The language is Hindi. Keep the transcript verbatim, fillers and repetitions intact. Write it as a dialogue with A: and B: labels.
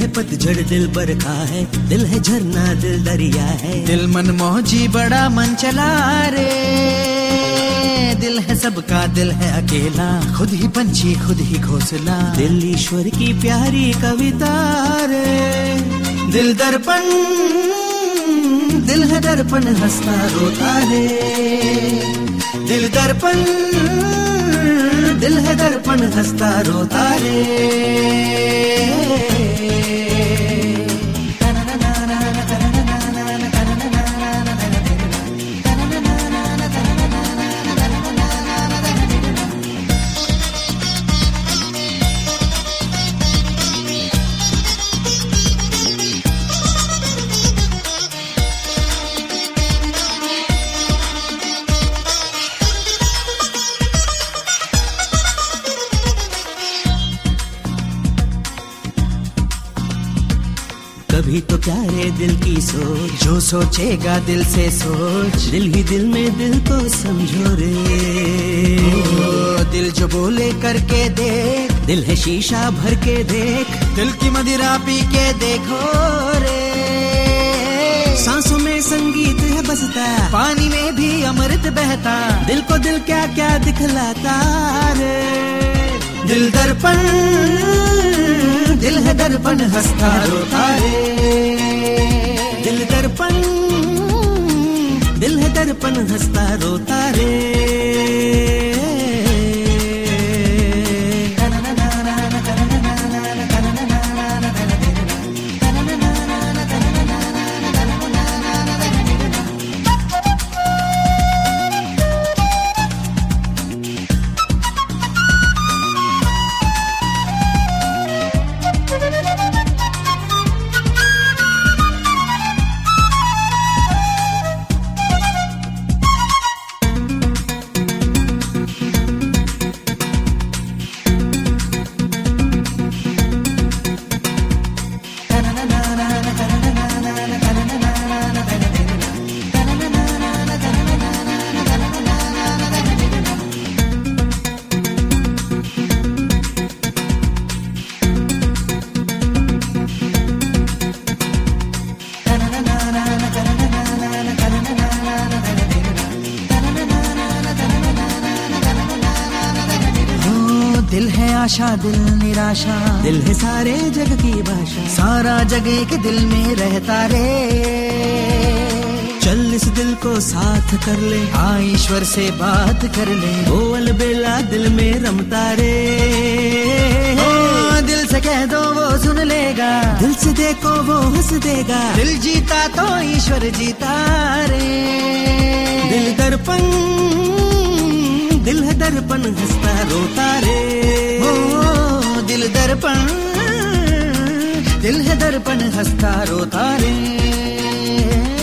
A: पतझड़ दिल बरखा है, दिल है झरना दिल दरिया है।
B: दिल मन मौजी बड़ा मन चला रे, दिल है सबका दिल है अकेला, खुद ही पंछी खुद ही घोंसला।
A: दिल ईश्वर की प्यारी कविता रे।
B: दिल दर्पण दिल है दर्पण हंसता रोता रे। दिल दर्पण दिल है दर्पण हंसता रोता रे।
A: कभी तो प्यारे दिल की सोच,
B: जो सोचेगा दिल से सोच।
A: दिल ही दिल में दिल को समझो रे।
B: ओ, दिल जो बोले करके देख,
A: दिल है शीशा भर के देख।
B: दिल की मदिरा पी के देखो रे।
A: सांसों में संगीत है बसता,
B: पानी में भी अमृत बहता।
A: दिल को दिल क्या क्या दिखलाता रे।
B: दिल दर्पण दिल है दर्पण हंसता रोता रे।
A: दिल दर्पण दिल है दर्पण हंसता रोता रे।
B: दिल है आशा दिल निराशा,
A: दिल है सारे जग की भाषा।
B: सारा जग एक दिल में रहता रे।
A: चल इस दिल को साथ कर ले,
B: हाँ ईश्वर से बात कर ले।
A: वो अलबेला दिल में रमता रे।
B: ओ, दिल से कह दो वो सुन लेगा,
A: दिल से देखो वो हंस देगा।
B: दिल जीता तो ईश्वर जीता रे।
A: दिल दर्पण दिल है दर्पण हंसता रोता रे।
B: ओ, दिल दर्पण दिल है दर्पण हंसता रोता रे।